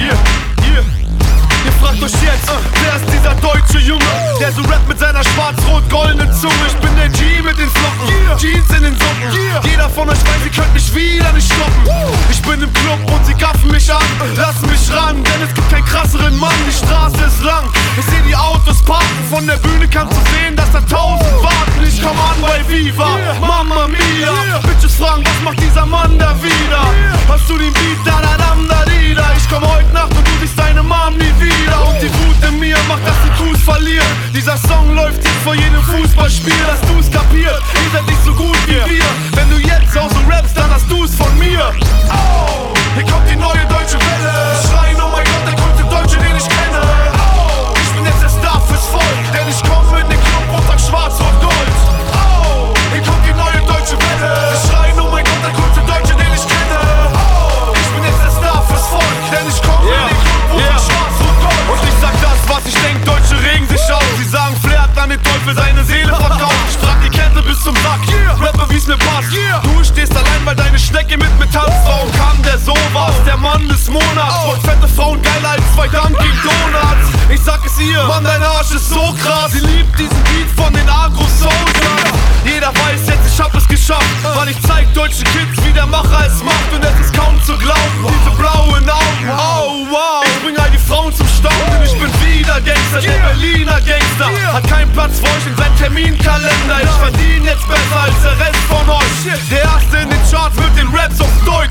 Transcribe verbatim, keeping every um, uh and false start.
Yeah, yeah. Ihr fragt euch jetzt, uh, wer ist dieser deutsche Junge, der so rappt mit seiner schwarz-rot-goldenen Zunge? Ich bin der G mit den Flocken, yeah. Jeans in den Socken, yeah. Jeder von euch weiß, ihr könnt mich wieder nicht stoppen. uh. Ich bin im Club und sie gaffen mich an, lassen mich ran, denn es gibt keinen krasseren Mann, die Straße ist lang. Ich seh die Autos parken, von der Bühne kannst du sehen, dass da tausend warten. Ich komm an bei Viva, yeah. Mamma Mia, yeah. Bitches fragen, was macht dieser Mann da wieder? Yeah. Hast du den Beat, da da dam da da? Ich komm heute Nacht und du siehst deine Mom nie wieder. Und die Wut in mir macht, dass die Crews verlieren. Dieser Song läuft jetzt vor jedem Fußballspiel. Dass du's kapiert, ihr seid nicht so gut wie wir. Wenn du jetzt auch so rappst, dann hast du's von mir. Oh, hier kommt die neue deutsche Welle. Schreien, oh mein Gott, der coolste Deutsche, den ich kenne. Oh, ich bin jetzt der Star fürs Volk, denn ich komm in den Club und sag schwarz und gold. Oh, hier kommt die neue deutsche Welle. Schreien, oh mein Gott, der coolste Deutsche, den ich kenne. Oh, ich bin jetzt der Star fürs Volk, denn ich komm yeah. in den Club und yeah. sag schwarz und gold. Und ich sag das, was ich denk, Deutsche regen sich auf. Sie sagen, Flair hat an den Teufel seine Seele verkauft. Ich trag die Kette bis zum Sack, yeah. Rapper wie's mir passt, yeah. Du stehst allein, weil deine Schnecke mit mir tanzt. Warum kann der sowas? Der Mann des Monats. Oh. Wollt fette Frauen geiler als zwei Dunkin' Donuts. Ich sag es ihr, Mann, dein Arsch ist so krass. Sie liebt diesen Beat von den Agro-Soldiers. Jeder weiß jetzt, ich hab es geschafft, weil ich zeig deutschen Kids, wie der Macher es macht. Und es ist kaum zu glauben, diese blauen Augen. Oh wow, ich bring all die Frauen zum Staunen. Ich bin wieder Gangster, der Berliner Gangster. Hat keinen Platz für euch in seinem Terminkalender. Ich verdien jetzt besser als der Rest von euch. Der erste in den Charts mit den Raps auf Deutsch.